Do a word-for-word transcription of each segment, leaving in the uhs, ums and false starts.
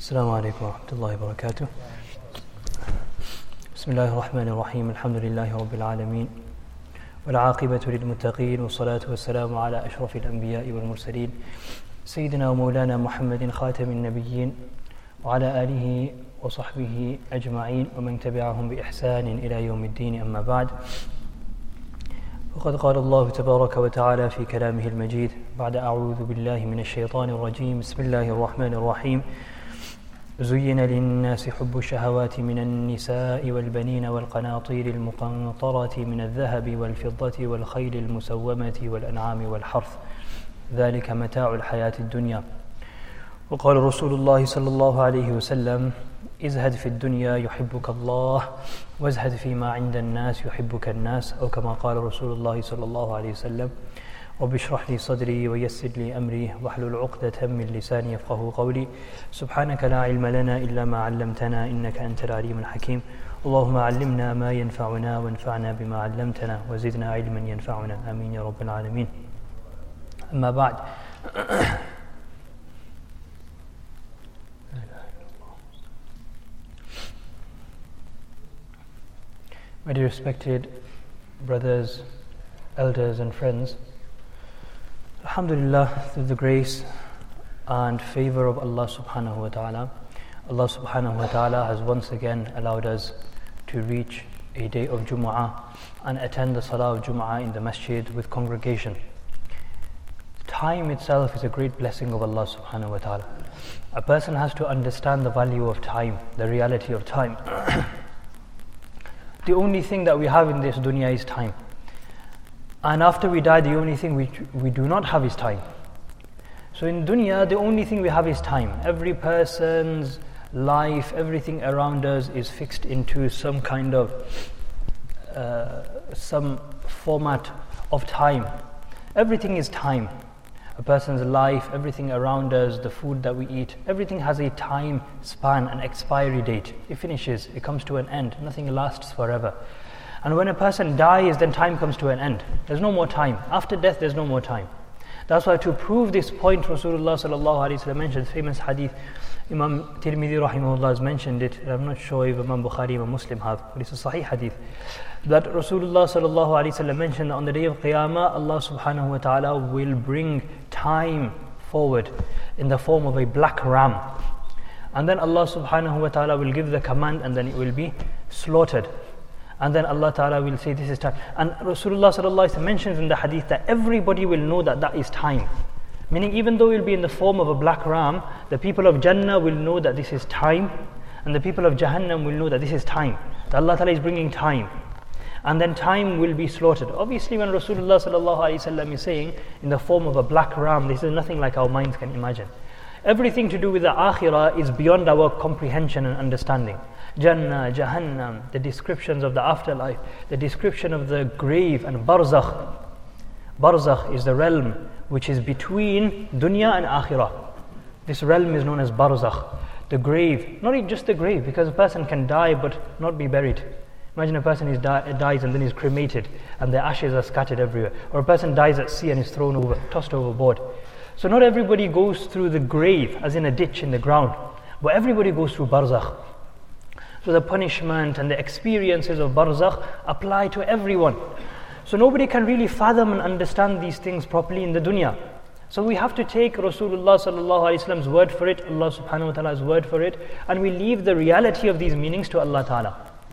السلام عليكم ورحمة الله وبركاته. بسم الله الرحمن الرحيم. الحمد لله رب العالمين والعاقبة للمتقين والصلاة والسلام على أشرف الأنبياء والمرسلين سيدنا ومولانا محمد خاتم النبيين وعلى آله وصحبه أجمعين ومن تبعهم بإحسان إلى يوم الدين. أما بعد، وقد قال الله تبارك وتعالى في كلامه المجيد بعد أعوذ بالله من الشيطان الرجيم. بسم الله الرحمن الرحيم. زين للناس حب الشهوات من النساء والبنين والقناطير المقنطرة من الذهب والفضة والخيل المسومة والأنعام والحرث ذلك متاع الحياة الدنيا. وقال رسول الله صلى الله عليه وسلم: ازهد في الدنيا يحبك الله وازهد فيما عند الناس يحبك الناس، أو كما قال رسول الله صلى الله عليه وسلم: رب اشرح لي صدري ويسر لي أمري واحلل عقدة من لساني يفقهوا قولي. سبحانك لا علم لنا إلا ما علمتنا إنك أنت العليم الحكيم. اللهم علمنا ما ينفعنا وانفعنا بما علمتنا وزدنا علما ينفعنا، آمين يا رب العالمين. أما بعد، my dear respected brothers, elders and friends, Alhamdulillah, through the grace and favor of Allah subhanahu wa ta'ala, Allah subhanahu wa ta'ala has once again allowed us to reach a day of Jumu'ah and attend the Salah of Jumu'ah in the masjid with congregation. Time itself is a great blessing of Allah subhanahu wa ta'ala. A person has to understand the value of time, the reality of time. The only thing that we have in this dunya is time. And after we die, the only thing we, we do not have is time. So in dunya, the only thing we have is time. Every person's life, everything around us is fixed into some kind of, uh, some format of time. Everything is time. A person's life, everything around us, the food that we eat, everything has a time span, an expiry date. It finishes, it comes to an end. Nothing lasts forever. And when a person dies, then time comes to an end. There's no more time. After death, there's no more time. That's why to prove this point, Rasulullah sallallahu alaihi wasallam mentioned famous hadith. Imam Tirmidhi rahimahullah has mentioned it. I'm not sure if Imam Bukhari or Muslim have, but it's a sahih hadith. That Rasulullah sallallahu alaihi wasallam mentioned that on the day of Qiyamah, Allah subhanahu wa ta'ala will bring time forward in the form of a black ram. And then Allah subhanahu wa ta'ala will give the command, and then it will be slaughtered. And then Allah Ta'ala will say, this is time. And Rasulullah Sallallahu Alaihi Wasallam mentions in the hadith that everybody will know that that is time. Meaning, even though it will be in the form of a black ram, the people of Jannah will know that this is time, and the people of Jahannam will know that this is time. That Allah Ta'ala is bringing time. And then time will be slaughtered. Obviously, when Rasulullah Sallallahu Alaihi Wasallam is saying in the form of a black ram, this is nothing like our minds can imagine. Everything to do with the akhirah is beyond our comprehension and understanding. Jannah, Jahannam, the descriptions of the afterlife, the description of the grave and barzakh. Barzakh is the realm which is between dunya and akhirah. This realm is known as barzakh, the grave. Not even just the grave, because a person can die but not be buried. Imagine a person is di- dies and then is cremated and the ashes are scattered everywhere. Or a person dies at sea and is thrown over, tossed overboard. So not everybody goes through the grave as in a ditch in the ground, but everybody goes through barzakh. So the punishment and the experiences of barzakh apply to everyone. So nobody can really fathom and understand these things properly in the dunya. So we have to take Rasulullah sallallahu alaihi wasallam's word for it, Allah subhanahu wa ta'ala's word for it, and we leave the reality of these meanings to Allah ta'ala.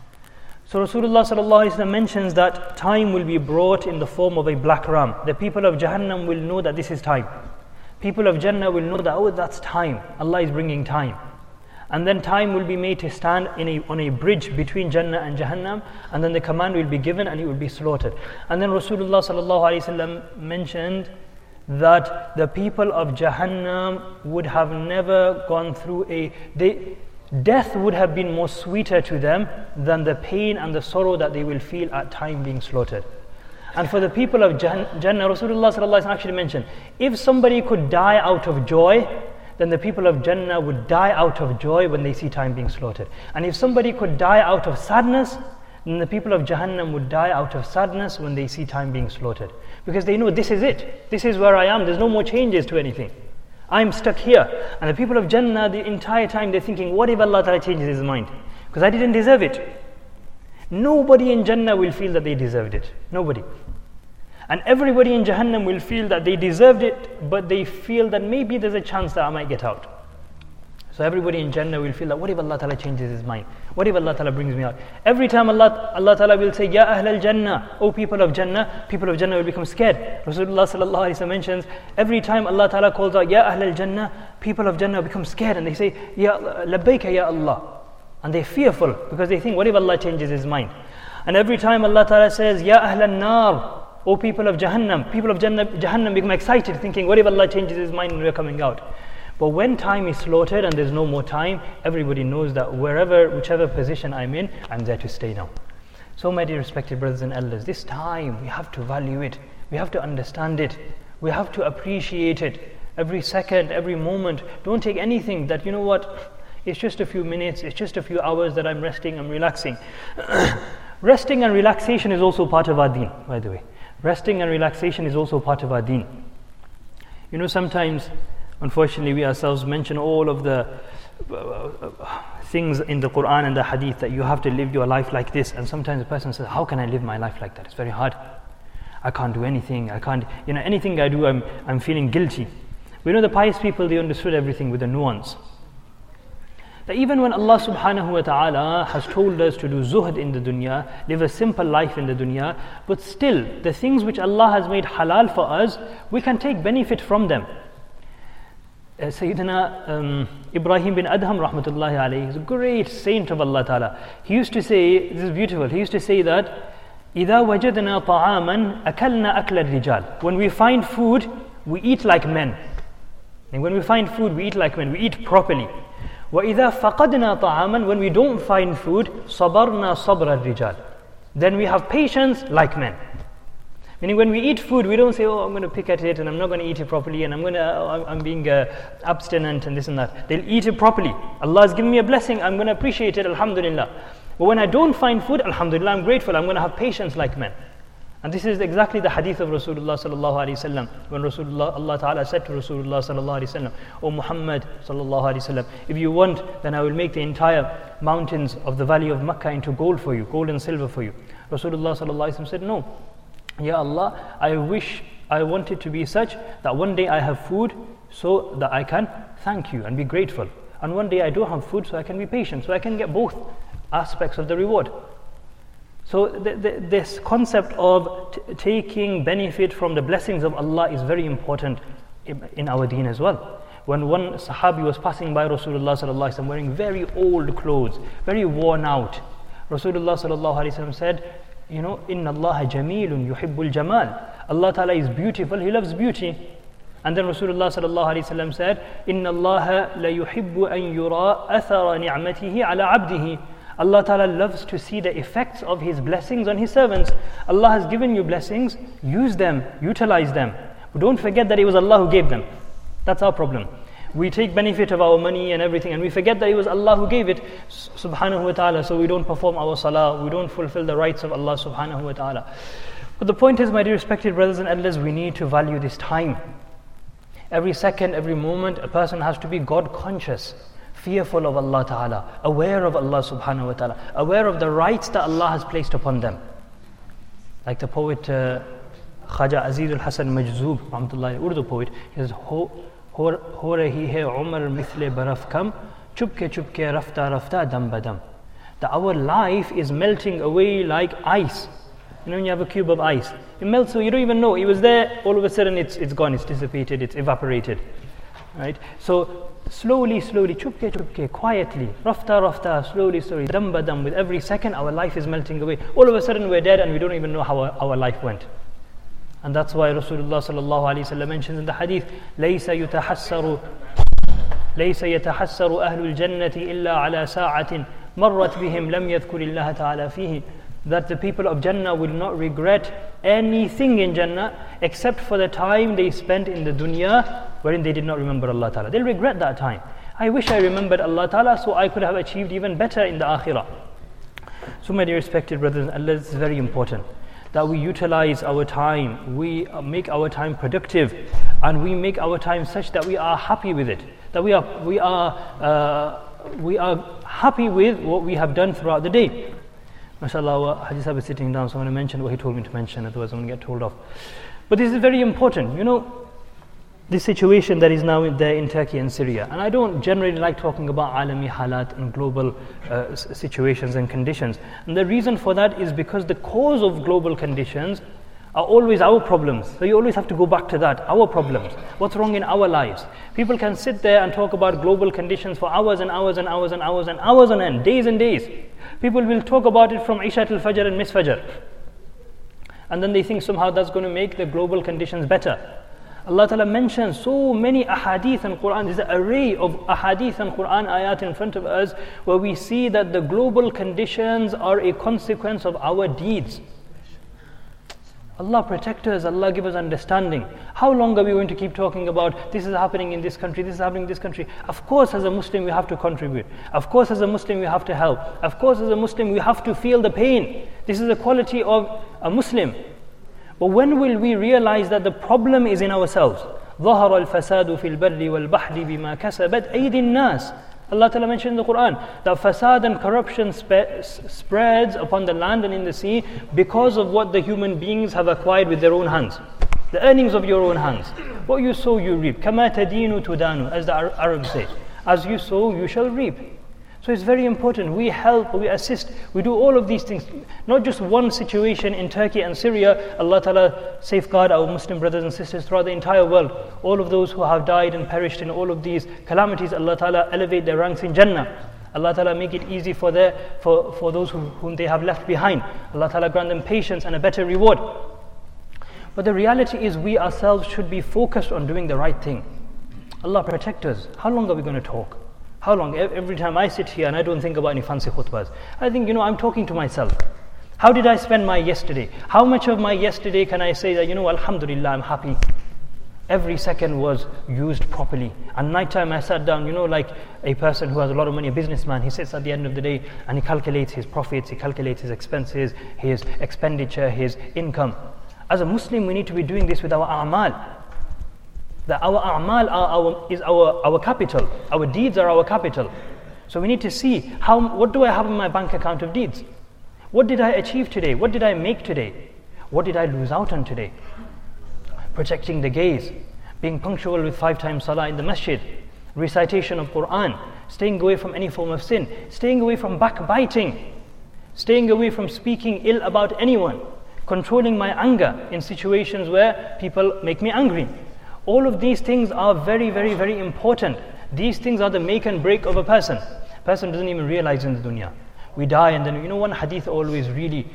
So Rasulullah sallallahu alaihi wasallam mentions that time will be brought in the form of a black ram. The people of Jahannam will know that this is time. People of Jannah will know that, oh, that's time. Allah is bringing time. And then time will be made to stand in a, on a bridge between Jannah and Jahannam, and then the command will be given and it will be slaughtered. And then Rasulullah sallallahu alaihi wasallam mentioned that the people of Jahannam would have never gone through a... They, death would have been more sweeter to them than the pain and the sorrow that they will feel at time being slaughtered. And for the people of Jannah, Rasulullah sallallahu alaihi wasallam actually mentioned, if somebody could die out of joy, then the people of Jannah would die out of joy when they see time being slaughtered. And if somebody could die out of sadness, then the people of Jahannam would die out of sadness when they see time being slaughtered. Because they know this is it. This is where I am. There's no more changes to anything. I'm stuck here. And the people of Jannah, the entire time they're thinking, what if Allah Ta'ala changes his mind? Because I didn't deserve it. Nobody in Jannah will feel that they deserved it. Nobody. And everybody in Jahannam will feel that they deserved it, but they feel that maybe there's a chance that I might get out. So everybody in Jannah will feel that, what if Allah Ta'ala changes his mind? What if Allah Ta'ala brings me out? Every time Allah, Allah Ta'ala will say, Ya Ahl al-Jannah, O people of Jannah, people of Jannah will become scared. Rasulullah Sallallahu Alaihi Wasallam mentions, every time Allah Ta'ala calls out, Ya Ahl al-Jannah, people of Jannah become scared and they say, Ya Labbaika Ya Allah. And they're fearful because they think, what if Allah changes his mind? And every time Allah Ta'ala says, Ya Ahl al-Nar, O people of Jahannam, people of Jannah, Jahannam become excited thinking, what if Allah changes his mind and we're coming out? But when time is slaughtered and there's no more time, everybody knows that wherever, whichever position I'm in, I'm there to stay now. So my dear respected brothers and elders, this time we have to value it. We have to understand it. We have to appreciate it. Every second, every moment. Don't take anything that, you know what, it's just a few minutes, it's just a few hours that I'm resting, I'm relaxing. Resting and relaxation is also part of our deen, by the way. Resting and relaxation is also part of our deen. You know, sometimes, unfortunately, we ourselves mention all of the uh, things in the Quran and the Hadith that you have to live your life like this. And sometimes a person says, how can I live my life like that? It's very hard. I can't do anything. I can't, you know, anything I do, I'm, I'm feeling guilty. We know the pious people, they understood everything with a nuance. That even when Allah subhanahu wa ta'ala has told us to do zuhd in the dunya, live a simple life in the dunya, but still, the things which Allah has made halal for us, we can take benefit from them. Uh, Sayyidina um, Ibrahim bin Adham rahmatullahi alayhi is a great saint of Allah Ta'ala. He used to say, this is beautiful, he used to say that, إِذَا وَجَدْنَا طَعَامًا أَكَلْنَا أَكْلَ الرِّجَالِ. When we find food, we eat like men. And when we find food, we eat like men, we eat properly. وَإِذَا فَقَدْنَا طَعَامًا. When we don't find food, صَبَرْنَا صَبْرَ الرِّجَالِ. Then we have patience like men. Meaning when we eat food, we don't say, oh, I'm going to pick at it and I'm not going to eat it properly and I'm going to, uh, I'm being uh, abstinent and this and that. They'll eat it properly. Allah has given me a blessing, I'm going to appreciate it, alhamdulillah. But when I don't find food, alhamdulillah, I'm grateful, I'm going to have patience like men. And this is exactly the hadith of Rasulullah sallallahu alaihi wasallam. When Rasulullah, Allah Ta'ala said to Rasulullah sallallahu alaihi wasallam, O Muhammad sallallahu alaihi wasallam, if you want, then I will make the entire mountains of the valley of Makkah into gold for you, gold and silver for you. Rasulullah sallallahu alaihi wasallam said, no. Ya Allah, I wish, I want it to be such that one day I have food so that I can thank you and be grateful. And one day I don't have food so I can be patient, so I can get both aspects of the reward. So th- th- this concept of t- taking benefit from the blessings of Allah is very important in, in our deen as well. When one Sahabi was passing by Rasulullah sallallahu alaihi wasallam wearing very old clothes, very worn out, Rasulullah sallallahu alaihi wasallam said, you know, Inna Allah jamilun yuhibbul jamal. Allah Ta'ala is beautiful, He loves beauty. And then Rasulullah sallallahu alaihi wasallam said, Inna Allah la yuhibbu an yura athara ni'matihi ala abdihi. Allah Ta'ala loves to see the effects of His blessings on His servants. Allah has given you blessings, use them, utilize them. But don't forget that it was Allah who gave them. That's our problem. We take benefit of our money and everything and we forget that it was Allah who gave it, subhanahu wa ta'ala, so we don't perform our salah, we don't fulfill the rights of Allah subhanahu wa ta'ala. But the point is, my dear respected brothers and elders, we need to value this time. Every second, every moment, a person has to be God conscious, fearful of Allah ta'ala, aware of Allah subhanahu wa ta'ala, aware of the rights that Allah has placed upon them. Like the poet uh, Khaja Aziz al-Hasan Majzoob, rahmatullahi, Urdu poet, he says, Ho, हो रही है उम्र मिथले बर्फ कम चुपके चुपके रफ्ता रफ्ता दम बदम. That our life is melting away like ice. You know, when you have a cube of ice, it melts so you don't even know it was there, all of a sudden it's it's gone, it's dissipated, it's evaporated. Right? So slowly, slowly, chupke chupke, quietly, rafta rafta, slowly, slowly, dam badam, with every second our life is melting away. All of a sudden we're dead and we don't even know how our, our life went. And that's why Rasulullah sallallahu alaihi wasallam mentions in the hadith, لَيْسَ يُتَحَسَّرُ لَيْسَ يَتَحَسَّرُ أَهْلُ الْجَنَّةِ إِلَّا عَلَى سَاعَةٍ مَرَّتْ بِهِمْ لَمْ يَذْكُرِ اللَّهَ تَعَالَى فِيهِ. That the people of Jannah will not regret anything in Jannah except for the time they spent in the dunya wherein they did not remember Allah Ta'ala. They'll regret that time. I wish I remembered Allah Ta'ala so I could have achieved even better in the akhirah. So my dear respected brothers, Allah, this is very important, that we utilize our time, we make our time productive. and we make our time such that we are happy with it, that we are we are uh, we are happy with what we have done throughout the day. MashaAllah, Haji Sahib is sitting down, so I'm going to mention what he told me to mention, otherwise I'm going to get told off. But this is very important, you know, this situation that is now in there in Turkey and Syria. And I don't generally like talking about alami halat and global uh, situations and conditions. And the reason for that is because the cause of global conditions are always our problems. So you always have to go back to that, our problems. What's wrong in our lives? People can sit there and talk about global conditions for hours and hours and hours and hours and hours on end, days and days. People will talk about it from Isha till Fajr and Miss Fajr. And then they think somehow that's going to make the global conditions better. Allah Ta'ala mentions so many ahadith in Quran. There's an array of ahadith and Quran ayat in front of us where we see that the global conditions are a consequence of our deeds. Allah protect us, Allah give us understanding. How long are we going to keep talking about this is happening in this country, this is happening in this country? Of course, as a Muslim, we have to contribute. Of course, as a Muslim, we have to help. Of course, as a Muslim, we have to feel the pain. This is the quality of a Muslim. But when will we realize that the problem is in ourselves? ظَهَرَ الْفَسَادُ فِي الْبَرِّ وَالْبَحْرِ بِمَا كَسَبَتْ أَيْدِي النَّاسِ. Allah Ta'ala mentioned in the Quran that fasad and corruption spe- spreads upon the land and in the sea because of what the human beings have acquired with their own hands. The earnings of your own hands. What you sow, you reap. كَمَا تَدِينُ تُدَانُ, as the Arabs say. As you sow, you shall reap. So it's very important. We help, we assist, we do all of these things. Not just one situation in Turkey and Syria. Allah Ta'ala safeguard our Muslim brothers and sisters throughout the entire world. All of those who have died and perished in all of these calamities, Allah Ta'ala elevate their ranks in Jannah. Allah Ta'ala make it easy for, their, for, for those who, whom they have left behind. Allah Ta'ala grant them patience and a better reward. But the reality is we ourselves should be focused on doing the right thing. Allah protect us. How long are we going to talk? How long? Every time I sit here and I don't think about any fancy khutbahs. I think, you know, I'm talking to myself. How did I spend my yesterday? How much of my yesterday can I say that, you know, Alhamdulillah, I'm happy. Every second was used properly. And nighttime I sat down, you know, like a person who has a lot of money, a businessman, he sits at the end of the day and he calculates his profits, he calculates his expenses, his expenditure, his income. As a Muslim, we need to be doing this with our a'mal. That our a'mal are our, is our, our capital. Our deeds are our capital. So we need to see, how, what do I have in my bank account of deeds? What did I achieve today? What did I make today? What did I lose out on today? Protecting the gaze, being punctual with five times salah in the masjid, recitation of Quran, staying away from any form of sin, staying away from backbiting, staying away from speaking ill about anyone, controlling my anger in situations where people make me angry. All of these things are very, very, very important. These things are the make and break of a person. A person doesn't even realize in the dunya. We die and then, you know, one hadith always really,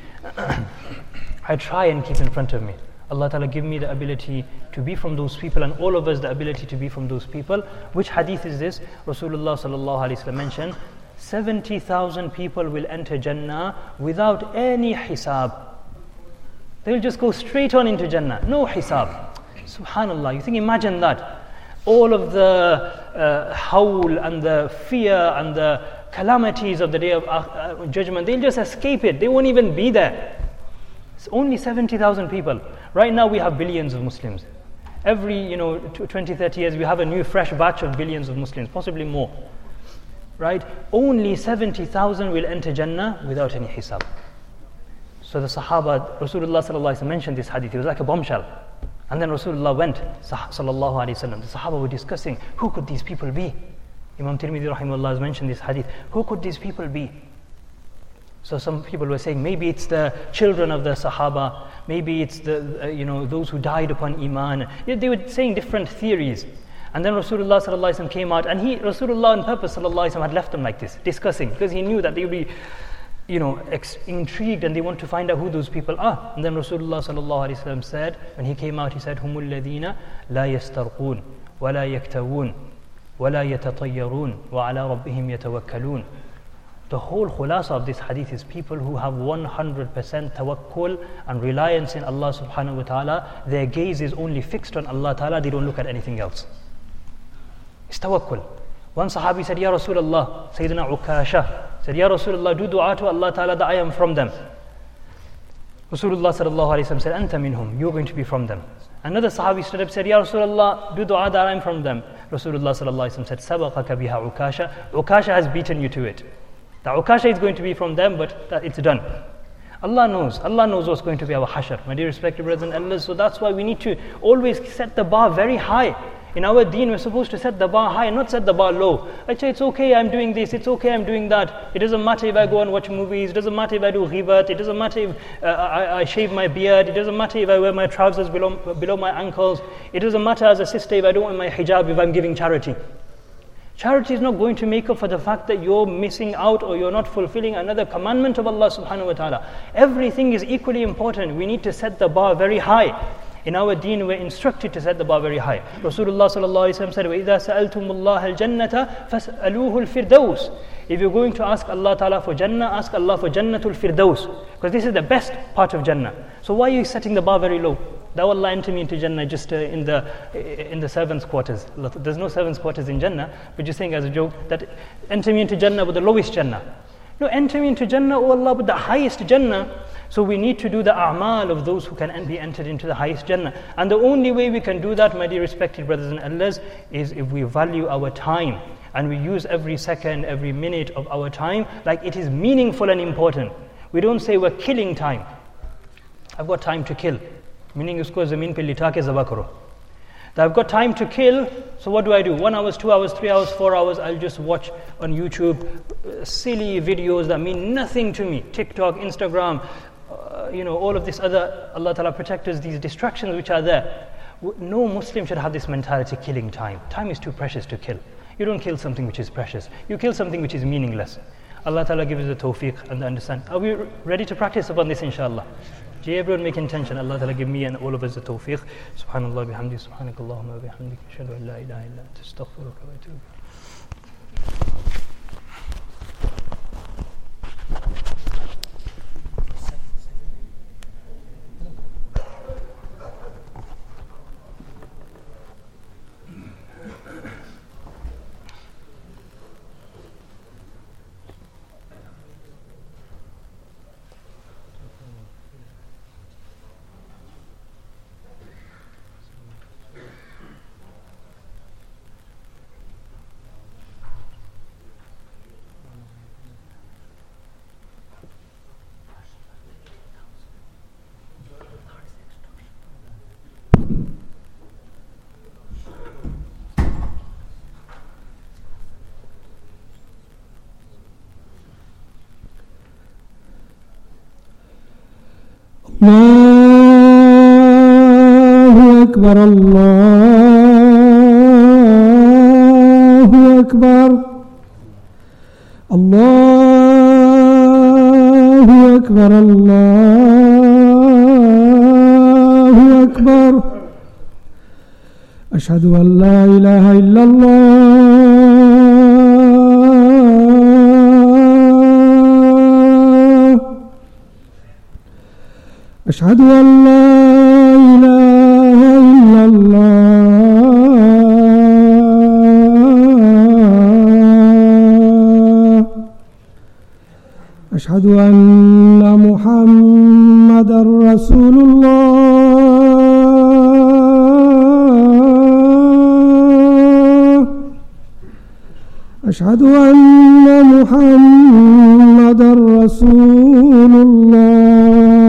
I try and keep in front of me. Allah Ta'ala give me the ability to be from those people and all of us the ability to be from those people. Which hadith is this? Rasulullah Sallallahu Alaihi Wasallam mentioned, seventy thousand people will enter Jannah without any hisab. They will just go straight on into Jannah. No hisab. Subhanallah, you think, imagine that. All of the uh, howl and the fear and the calamities of the day of uh, judgment, they'll just escape it. They won't even be there. It's only seventy thousand people. Right now we have billions of Muslims. Every, you know, twenty, thirty years we have a new fresh batch of billions of Muslims, possibly more. Right? Only seventy thousand will enter Jannah without any hisab. So the Sahaba, Rasulullah Sallallahu Alaihi Wasallam mentioned this hadith. It was like a bombshell. And then Rasulullah went, Sallallahu Alaihi Wasallam. The Sahaba were discussing, who could these people be? Imam Tirmidhi Rahimahullah has mentioned this hadith. Who could these people be? So some people were saying, maybe it's the children of the Sahaba, maybe it's the, uh, you know, those who died upon Iman. Yeah, they were saying different theories. And then Rasulullah Sallallahu Alaihi Wasallam came out, and he, Rasulullah on purpose Sallallahu Alaihi Wasallam had left them like this, discussing, because he knew that they would be, you know, ex- intrigued and they want to find out who those people are. And then Rasulullah Sallallahu Alaihi Wasallam said, when he came out, he said, هُمُ الَّذِينَ لَا يَسْتَرْقُونَ وَلَا يَكْتَوُونَ وَلَا يَتَطَيَّرُونَ وَعَلَىٰ رَبِّهِمْ يَتَوَكَّلُونَ. The whole khulasa of this hadith is people who have one hundred percent tawakkul and reliance in Allah subhanahu wa ta'ala. Their gaze is only fixed on Allah ta'ala, they don't look at anything else. It's tawakkul. One sahabi said, Ya Rasulullah, Sayyidina Ukasha said, Ya Rasulullah, do dua to Allah ta'ala that I am from them. Rasulullah sallallahu alayhi wa sallam said, Anta minhum, you're going to be from them. Another Sahabi stood up and said, Ya Rasulullah, do dua that I'm from them. Rasulullah sallallahu alaihi wasallam said, Sabaqaka biha Ukasha. Ukasha has beaten you to it. The Ukasha is going to be from them, but that it's done. Allah knows. Allah knows what's going to be our hashar. My dear respected brothers and elders, so that's why we need to always set the bar very high. In our deen, we're supposed to set the bar high, not set the bar low. I say, it's okay, I'm doing this, it's okay, I'm doing that. It doesn't matter if I go and watch movies, it doesn't matter if I do ghibat, it doesn't matter if uh, I, I shave my beard, it doesn't matter if I wear my trousers below, below my ankles, it doesn't matter as a sister if I don't wear my hijab, if I'm giving charity. Charity is not going to make up for the fact that you're missing out or you're not fulfilling another commandment of Allah subhanahu wa ta'ala. Everything is equally important. We need to set the bar very high. In our deen, we're instructed to set the bar very high. Rasulullah sallallahu alaihi wasallam said, وَإِذَا سَأَلْتُمُ اللَّهَ الْجَنَّةَ فَاسْأَلُوهُ الْفِرْدَوْسِ. If you're going to ask Allah ta'ala for Jannah, ask Allah for Jannatul Firdaus. Because this is the best part of Jannah. So why are you setting the bar very low? Thou Allah enter me into Jannah just uh, in the in the servants' quarters. There's no servants' quarters in Jannah, but just saying as a joke that enter me into Jannah with the lowest Jannah. No, enter me into Jannah, O Allah, with the highest Jannah. So we need to do the a'mal of those who can be entered into the highest Jannah. And the only way we can do that, my dear respected brothers and elders, is if we value our time and we use every second, every minute of our time like it is meaningful and important. We don't say we're killing time. I've got time to kill. Meaning usko zameen pe lita ke zaba karo. That I've got time to kill, so what do I do? One hours, two hours, three hours, four hours, I'll just watch on YouTube uh, silly videos that mean nothing to me. TikTok, Instagram, uh, you know, all of this other, Allah Ta'ala protect us, these distractions which are there. No Muslim should have this mentality, killing time. Time is too precious to kill. You don't kill something which is precious. You kill something which is meaningless. Allah Ta'ala give us the tawfiq and the understand. Are we ready to practice upon this, inshallah? May everyone make intention. Allah Ta'ala give me and all of us the tawfiq. Subhanallah bihamdi, subhanakallahumma bihamdik, ashhadu an la ilaha illa anta, astaghfiruka wa atubu. الله أكبر الله أكبر الله أكبر الله أكبر أشهد أن لا إله إلا الله أشهد أن لا إله إلا الله أشهد أن محمدا رسول الله أشهد أن محمدا رسول الله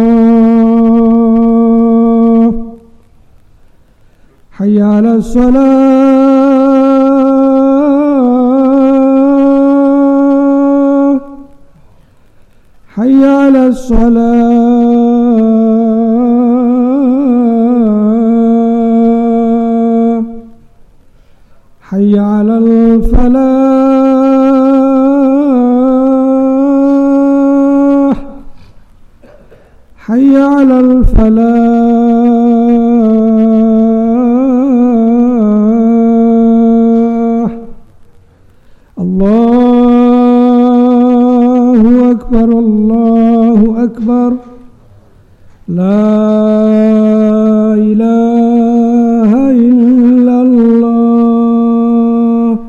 حي على الصلاة حي على الصلاة حي على الفلاح حي على الفلاح الله أكبر الله أكبر لا إله إلا الله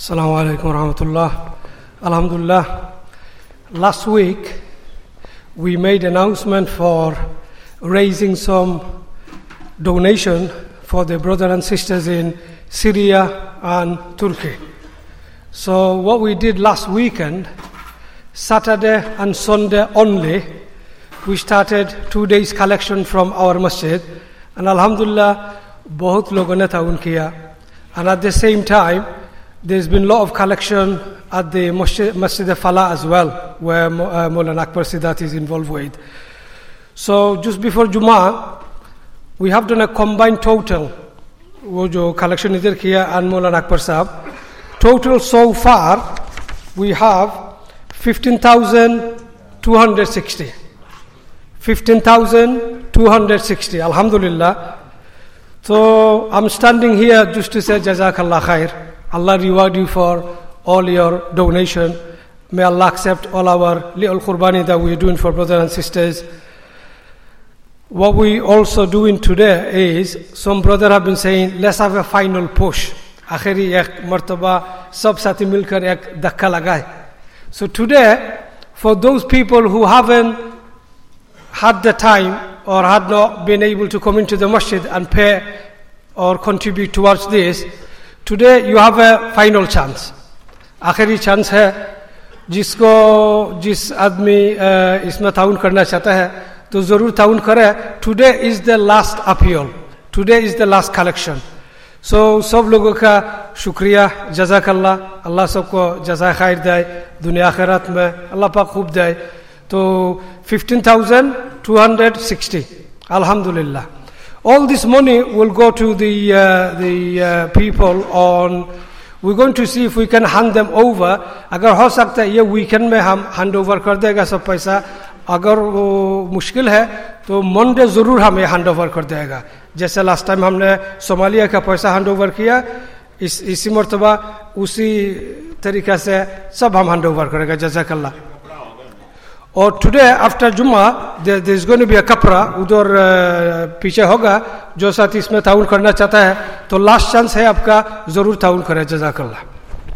Assalamu alaikum wa rahmatullah. Alhamdulillah. Last week we made announcement for raising some donation for the brothers and sisters in Syria and Turkey. So what we did last weekend, Saturday and Sunday only, we started two days collection from our masjid, and alhamdulillah bahut logon ne taawun kiya. And at the same time there's been a lot of collection at the Masjid, Masjid al-Falah as well, where uh, Maulana Akbar Sidat is involved with. So just before Jummah, we have done a combined total, wo jo collection idhar kiya and Maulana Akbar Sahab. Total so far, we have fifteen thousand two hundred sixty. fifteen thousand two hundred sixty, alhamdulillah. So I'm standing here just to say Jazakallah khair. Allah reward you for all your donation. May Allah accept all our little qurbani that we're doing for brothers and sisters. What we also doing today is, some brothers have been saying, let's have a final push. Akhiri ek martaba sab sati milkar ek dhakka lagaye. So today, for those people who haven't had the time or had not been able to come into the masjid and pay or contribute towards this, today you have a final chance. आखिरी chance है जिसको जिस आदमी इसमें ताउन करना चाहता है तो जरूर ताउन करे. Today is the last appeal. Today is the last collection. So सब लोगों का शुक्रिया, जज़ाकल्लाह. अल्लाह सबको जज़ाए खैर दे दुनिया आखिरत में, अल्लाह पाक खूब दे. तो fifteen thousand two hundred sixty, alhamdulillah. All this money will go to the uh, the uh, people on. We're going to see if we can hand them over. अगर हो सकता है ये weekend में हम hand over कर देगा सब पैसा. अगर वो मुश्किल है तो Monday ज़रूर हम ये hand over कर देगा. जैसे last time हमने सोमालिया का पैसा hand over किया, इस इसी मर्तबा उसी तरीक़े से सब हम hand over करेगा. जज़ाकल्लाह. और today after Jummah there, there is going to be a kapra उधर uh, पीछे होगा. जो साथी इसमें ताउन करना चाहता है तो लास्ट चांस है आपका, जरूर ताउन करें. जज़ाकल्लाह.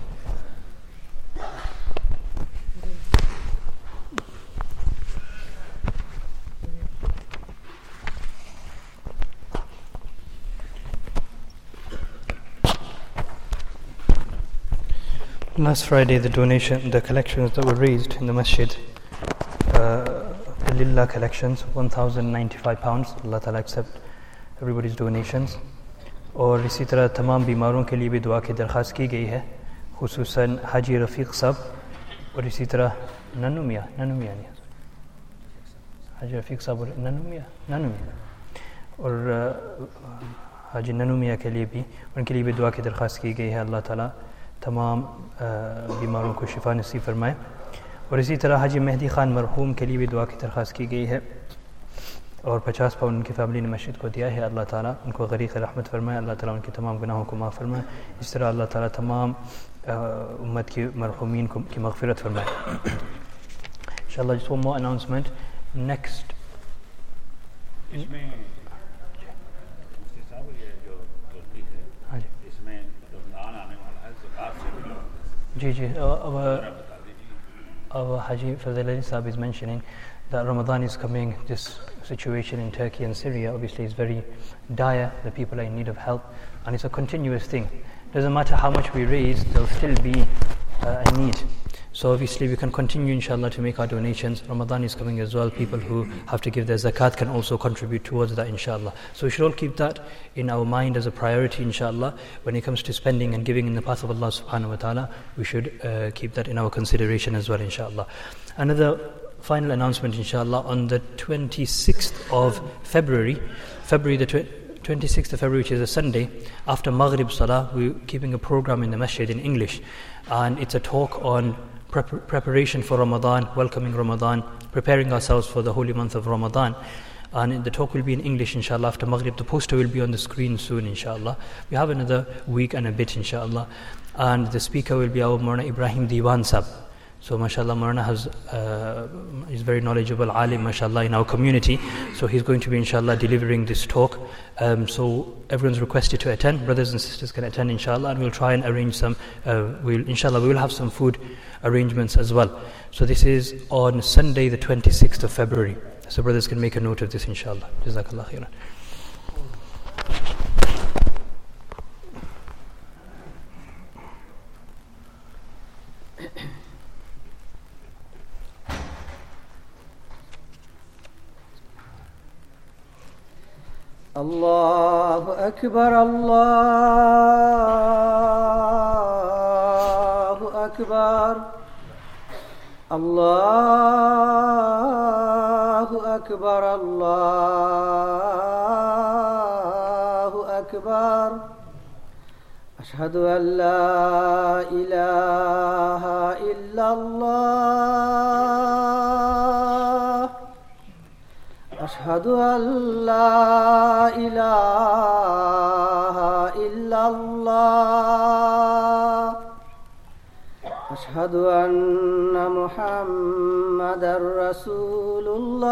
Last Friday, the donation, the collections that were raised in the masjid, uh, the Lillah collections, one thousand ninety-five pounds. Allah Ta'ala accept everybody's donations. और इसी तरह तमाम बीमारों के लिए भी दुआ की दरख्वास्त की गई है, खुसूसन हाजी रफ़ीक साहब और इसी तरह नन्नू मियाँ नन्नू मियाँ नहीं हाजी रफ़ीक साहब और नन्नू मियाँ नन्नू मियाँ और हाजी नन्नू मियाँ के लिए भी, उनके लिए भी दुआ की दरख्वास्त की गई है. अल्लाह ताला तमाम बीमारों को शिफा नसीब फरमाए. और इसी तरह हाजी मेहदी खान मरहूम के लिए भी दुआ की दरख्वास्त की गई है और पचास पाउंड उनकी फैमिली ने मस्जिद को दिया है. अल्लाह ताला उनको गरीक़ रहमत फरमाए. अल्लाह ताला उनके तमाम गुनाहों को माफ़ फरमाए. इस तरह अल्लाह ताला तमाम उम्मत की मरहूमीन को की मग़फ़िरत फरमाए. इंशाअल्लाह. just one more announcement. Next इसमें जी जी our, our Haji Fazil Ali Sahab is mentioning that Ramadan is coming. This situation in Turkey and Syria obviously is very dire. The people are in need of help and it's a continuous thing. Doesn't matter how much we raise, there'll still be uh, a need. So obviously we can continue inshallah to make our donations. Ramadan is coming as well. People who have to give their zakat can also contribute towards that inshallah. So we should all keep that in our mind as a priority inshallah. When it comes to spending and giving in the path of Allah subhanahu wa ta'ala, we should uh, keep that in our consideration as well inshallah. Another final announcement inshallah, on the twenty-sixth of February, February the twenty-sixth of February, which is a Sunday, after Maghrib Salah, we're keeping a program in the masjid in English, and it's a talk on Prep- preparation for Ramadan, welcoming Ramadan, preparing ourselves for the holy month of Ramadan. And the talk will be in English inshallah after Maghrib. The poster will be on the screen soon inshallah. We have another week and a bit inshallah. And the speaker will be our Maulana Ibrahim Diwan Sahab. So mashallah, Maulana has, uh, is very knowledgeable alim, mashallah, in our community. So he's going to be, inshallah, delivering this talk. Um, so everyone's requested to attend. Brothers and sisters can attend, inshallah, and we'll try and arrange some, uh, we'll, inshallah, we will have some food arrangements as well. So this is on Sunday, the twenty-sixth of February. So brothers can make a note of this, inshallah. Jazakallah khairan. الله أكبر الله أكبر الله أكبر الله أكبر أشهد أن لا إله إلا الله أشهد أن لا إله إلا الله أشهد أن محمدًا رسول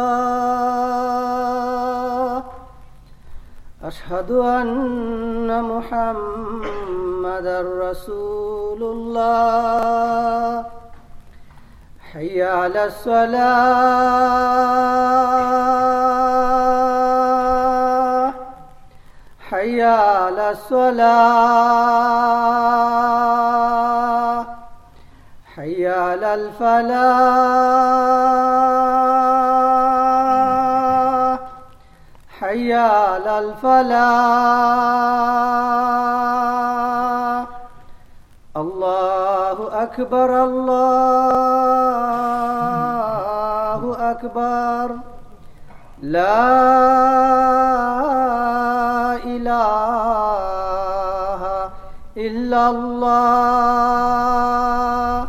الله أشهد أن محمدًا رسول الله حي على الصلاة حي على الصلاة حي على الفلاح حي على الفلاح الله أكبر الله أكبر لا إله إلا الله.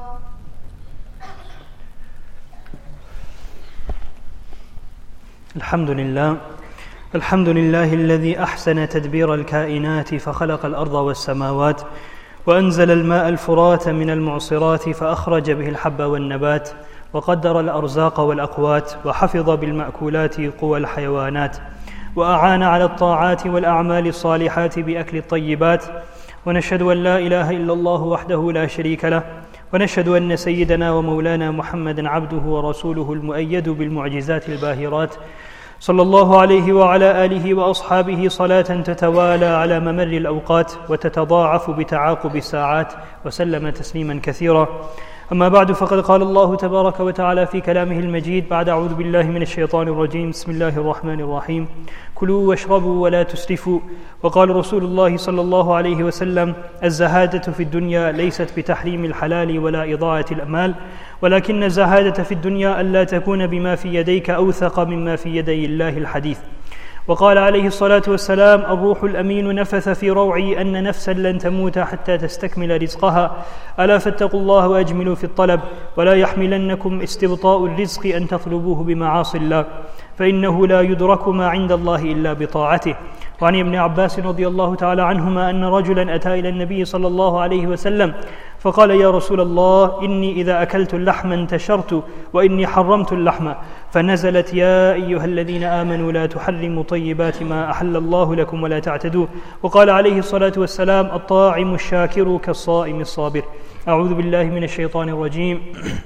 الحمد لله الحمد لله الذي أحسن تدبير الكائنات فخلق الأرض والسماوات وأنزل الماء الفرات من المعصرات فأخرج به الحب والنبات وقدر الأرزاق والأقوات وحفظ بالمأكولات قوى الحيوانات وأعان على الطاعات والأعمال الصالحات بأكل الطيبات ونشهد أن لا إله إلا الله وحده لا شريك له ونشهد أن سيدنا ومولانا محمدًا عبده ورسوله المؤيد بالمعجزات الباهرات صلى الله عليه وعلى آله وأصحابه صلاة تتوالى على ممر الأوقات وتتضاعف بتعاقب الساعات وسلم تسليما كثيرا. أما بعد فقد قال الله تبارك وتعالى في كلامه المجيد بعد أعوذ بالله من الشيطان الرجيم بسم الله الرحمن الرحيم كلوا واشربوا ولا تسرفوا. وقال رسول الله صلى الله عليه وسلم الزهادة في الدنيا ليست بتحريم الحلال ولا إضاعة الأمال ولكن الزهادة في الدنيا ألا تكون بما في يديك أوثق مما في يدي الله الحديث. وقال عليه الصلاة والسلام الروح الأمين نفث في روعي أن نفسا لن تموت حتى تستكمل رزقها ألا فاتقوا الله وأجملوا في الطلب ولا يحملنكم استبطاء الرزق أن تطلبوه بمعاصي الله فإنه لا يدرك ما عند الله إلا بطاعته. وعن ابن عباس رضي الله تعالى عنهما أن رجلا أتى إلى النبي صلى الله عليه وسلم فقال يا رسول الله إني إذا أكلت اللحم انتشرت وإني حرمت اللحم فنزلت يا أيها الذين آمنوا لا تحرموا طيبات ما أحل الله لكم ولا تعتدوا. وقال عليه الصلاة والسلام الطاعم الشاكر كالصائم الصابر. أعوذ بالله من الشيطان الرجيم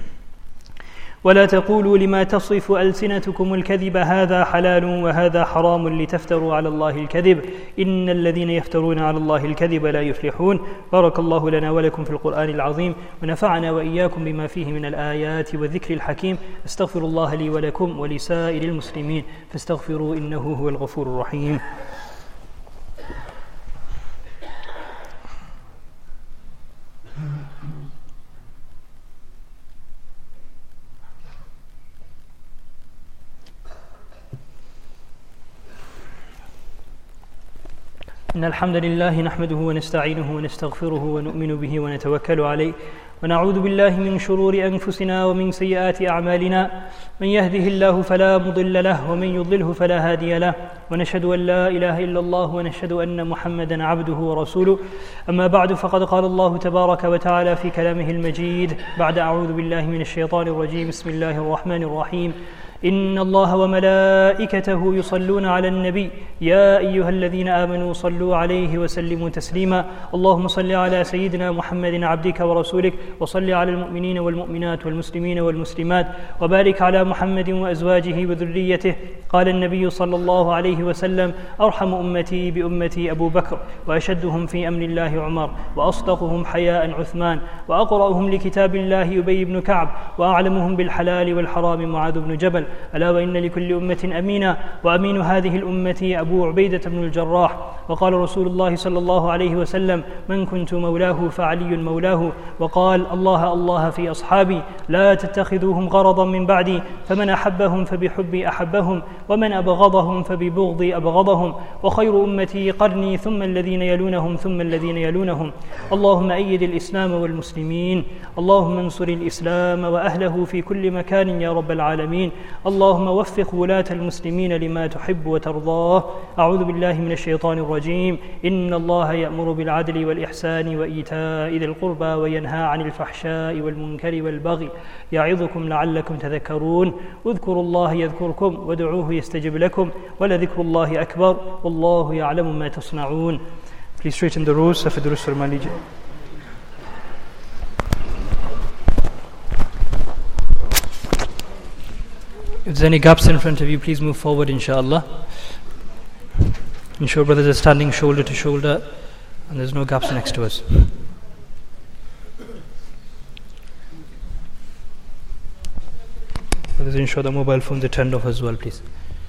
ولا تقولوا لما تصف ألسنتكم الكذب هذا حلال وهذا حرام لتفتروا على الله الكذب إن الذين يفترون على الله الكذب لا يفلحون. بارك الله لنا ولكم في القرآن العظيم ونفعنا وإياكم بما فيه من الآيات والذكر الحكيم. استغفر الله لي ولكم ولسائر المسلمين فاستغفروا إنه هو الغفور الرحيم. إن الحمد لله نحمده ونستعينه ونستغفره ونؤمن به ونتوكل عليه ونعوذ بالله من شرور أنفسنا ومن سيئات أعمالنا من يهده الله فلا مضل له ومن يضلله فلا هادي له ونشهد أن لا إله إلا الله ونشهد أن محمدا عبده ورسوله أما بعد فقد قال الله تبارك وتعالى في كلامه المجيد بعد أعوذ بالله من الشيطان الرجيم بسم الله الرحمن الرحيم إن الله وملائكته يصلون على النبي يا أيها الذين آمنوا صلوا عليه وسلموا تسليما اللهم صل على سيدنا محمد عبدك ورسولك وصل على المؤمنين والمؤمنات والمسلمين والمسلمات وبارك على محمد وأزواجه وذريته قال النبي صلى الله عليه وسلم أرحم أمتي بأمتي أبو بكر وأشدهم في أمن الله عمر وأصدقهم حياء عثمان وأقرأهم لكتاب الله أبي بن كعب وأعلمهم بالحلال والحرام معاذ بن جبل ألا وإن لكل أمة أمينا وأمين هذه الأمة أبو عبيدة بن الجراح وقال رسول الله صلى الله عليه وسلم من كنت مولاه فعلي مولاه وقال الله الله في أصحابي لا تتخذوهم غرضا من بعدي فمن أحبهم فبحبي أحبهم ومن أبغضهم فببغضي أبغضهم وخير أمتي قرني ثم الذين يلونهم ثم الذين يلونهم اللهم أيد الإسلام والمسلمين اللهم انصر الإسلام وأهله في كل مكان يا رب العالمين اللهم وفق ولاة المسلمين لما تحب وترضاه أعوذ بالله من الشيطان الرجيم إن الله يأمر بالعدل والإحسان وإيتاء ذي القربى وينهى عن الفحشاء والمنكر والبغي يعظكم لعلكم تذكرون اذكروا الله يذكركم وادعوه يستجب لكم ولذكر الله أكبر والله يعلم ما تصنعون. Please straighten the rows. Safed Rus Farman लीजिए. If there's any gaps in front of you, please move forward, inshallah. Ensure brothers are standing shoulder to shoulder and there's no gaps next to us. Brothers, ensure the mobile phones are turned off as well, please.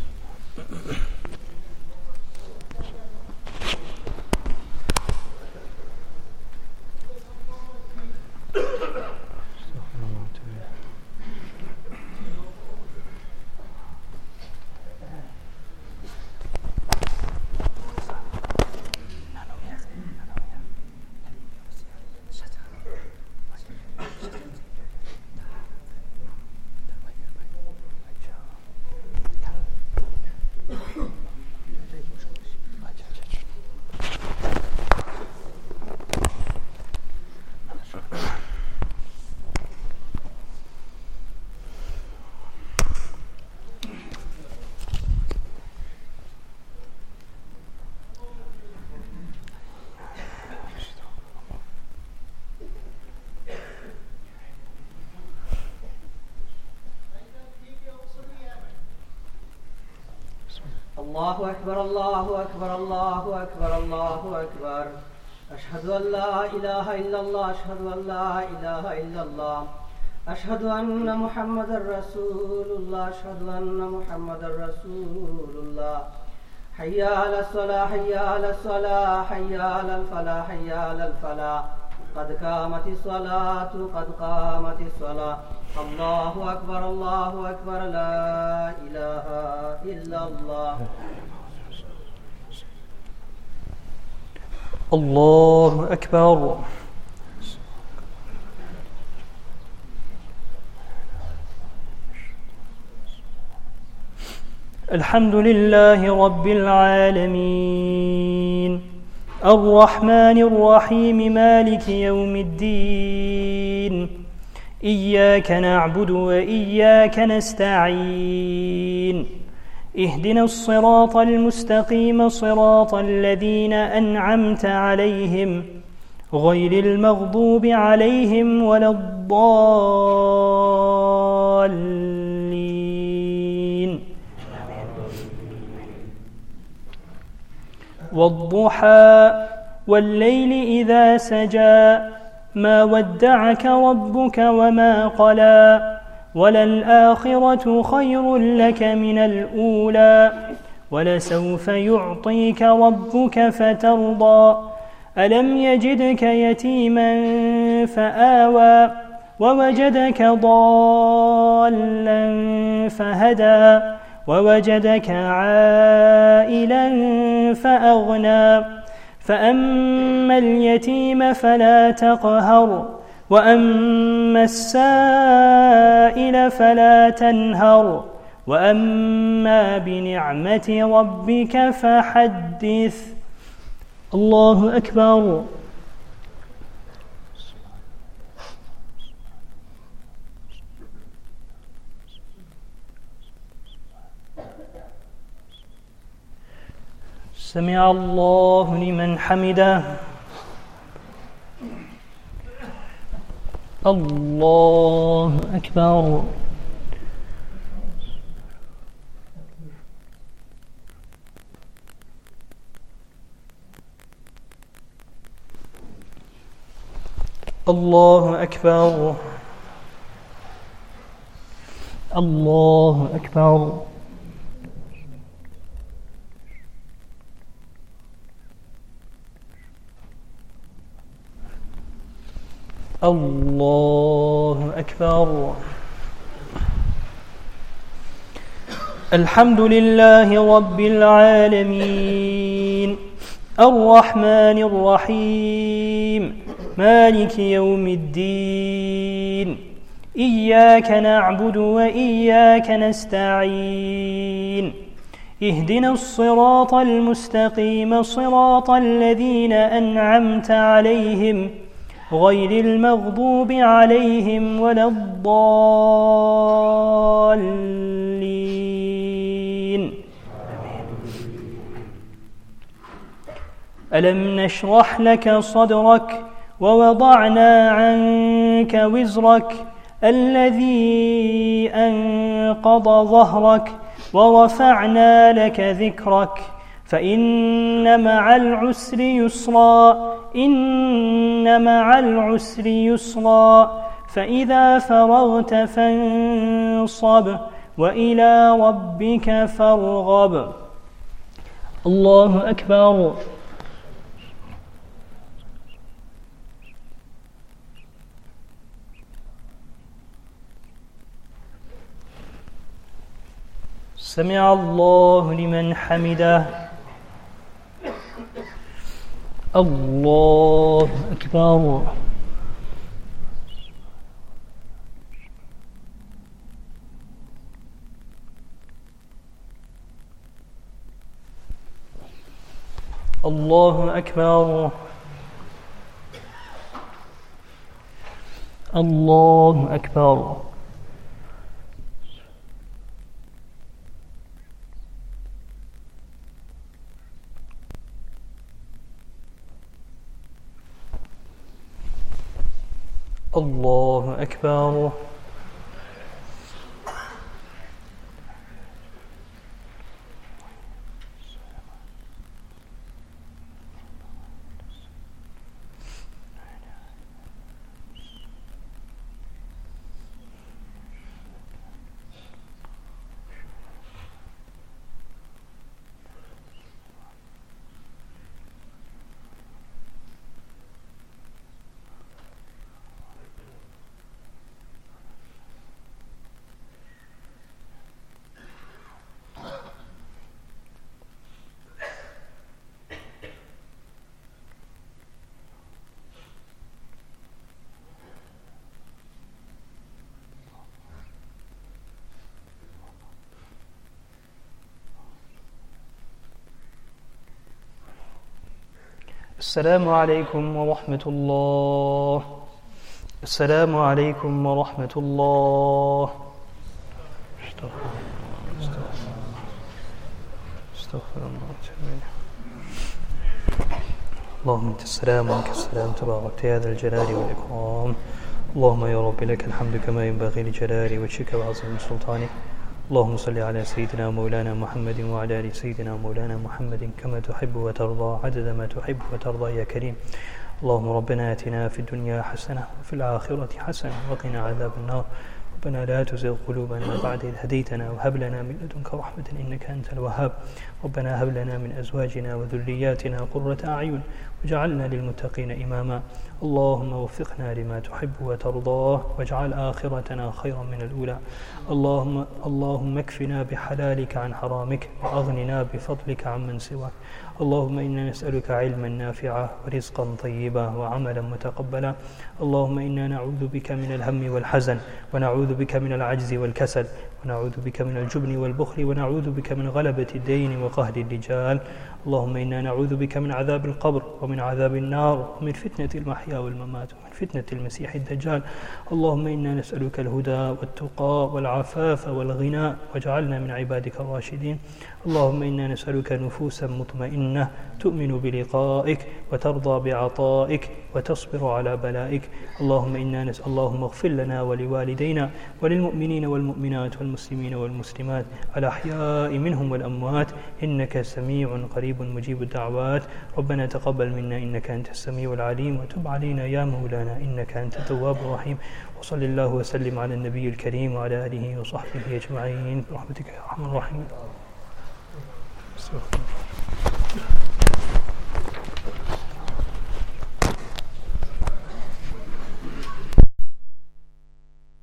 الله أكبر الله أكبر الله أكبر الله أكبر أشهد أن لا إله إلا الله أشهد أن لا إله إلا الله أشهد أن محمد رسول الله أشهد أن محمد رسول الله حي على الصلاة حي على الصلاة حي على الفلاح حي على الفلاح قد قامت الصلاة قد قامت الصلاة الله أكبر الله أكبر لا إله إلا الله الله أكبر الحمد لله رب العالمين الرحمن الرحيم مالك يوم الدين إياك نعبد وإياك نستعين اهدنا الصراط المستقيم صراط الذين أنعمت عليهم غير المغضوب عليهم ولا الضالين والضحى والليل إذا سجى ما ودعك ربك وما قلى وللآخرة خير لك من الأولى ولسوف يعطيك ربك فترضى ألم يجدك يتيما فآوى ووجدك ضالا فهدى ووجدك عائلا فأغنى فأما اليتيم فلا تقهر وأما السائل فلا تنهر وأما بنعمة ربك فحدث. الله أكبر. سمع الله لمن حمده. الله أكبر. الله أكبر. الله أكبر. الله أكبر. الحمد لله رب العالمين الرحمن الرحيم مالك يوم الدين إياك نعبد وإياك نستعين اهدنا الصراط المستقيم صراط الذين أنعمت عليهم غير المغضوب عليهم ولا الضالين. ألم نشرح لك صدرك ووضعنا عنك وزرك الذي أنقض ظهرك ورفعنا لك ذكرك فإن مع العسر يسرا إن مع العسر يسرا فإذا فرغت فانصب وإلى ربك فارغب. الله أكبر. سمع الله لمن حمده. الله أكبر. الله أكبر. الله أكبر. الله أكبر. السلام عليكم ورحمة الله. السلام عليكم ورحمة الله. استغفر الله. اللهم انت السلام وانك السلام تبارك يا ذا الجلال والإكرام. اللهم يا رب لك الحمد كما ينبغي لجلال وجهك وعظيم سلطانك. اللهم صل على سيدنا مولانا محمد وعلى آل سيدنا مولانا محمد كما تحب وترضى عدد ما تحب وترضى يا كريم. اللهم ربنا آتنا في الدنيا حسنة وفي الآخرة حسنة وقنا عذاب النار. ربنا لا تزغ قلوبنا بعد إذ هديتنا وهب لنا من لدنك رحمة إنك أنت الوهاب. ربنا هب لنا من أزواجنا وذرياتنا قرة أعين وجعلنا للمتقين إماما اللهم وفقنا لما تحب وترضاه واجعل آخرتنا خيرا من الأولى اللهم اللهم اكفنا بحلالك عن حرامك وأغننا بفضلك عمن سواك اللهم إنا نسألك علما نافعا ورزقا طيبا وعملا متقبلا اللهم إنا نعوذ بك من الهم والحزن ونعوذ بك من العجز والكسل ونعوذ بك من الجبن والبخل ونعوذ بك من غلبة الدين وقهر الرجال اللهم إنا نعوذ بك من عذاب القبر ومن عذاب النار ومن فتنة المحيا والممات ومن فتنة المسيح الدجال اللهم إنا نسألك الهدى والتقى والعفاف والغنى واجعلنا من عبادك الراشدين اللهم إنا نسألك نفوسا مطمئنة تؤمن بلقائك وترضى بعطائك وتصبر على بلائك اللهم إنا نسأل اللهم اغفر لنا ولوالدينا وللمؤمنين والمؤمنات والمسلمين والمسلمات الأحياء منهم والأموات إنك سميع قريب مجيب الدعوات ربنا تقبل منا إنك أنت السميع العليم وتب علينا يا مولانا إنك أنت التواب الرحيم وصلى الله وسلم على النبي الكريم وعلى آله وصحبه أجمعين برحمتك يا أرحم الراحمين.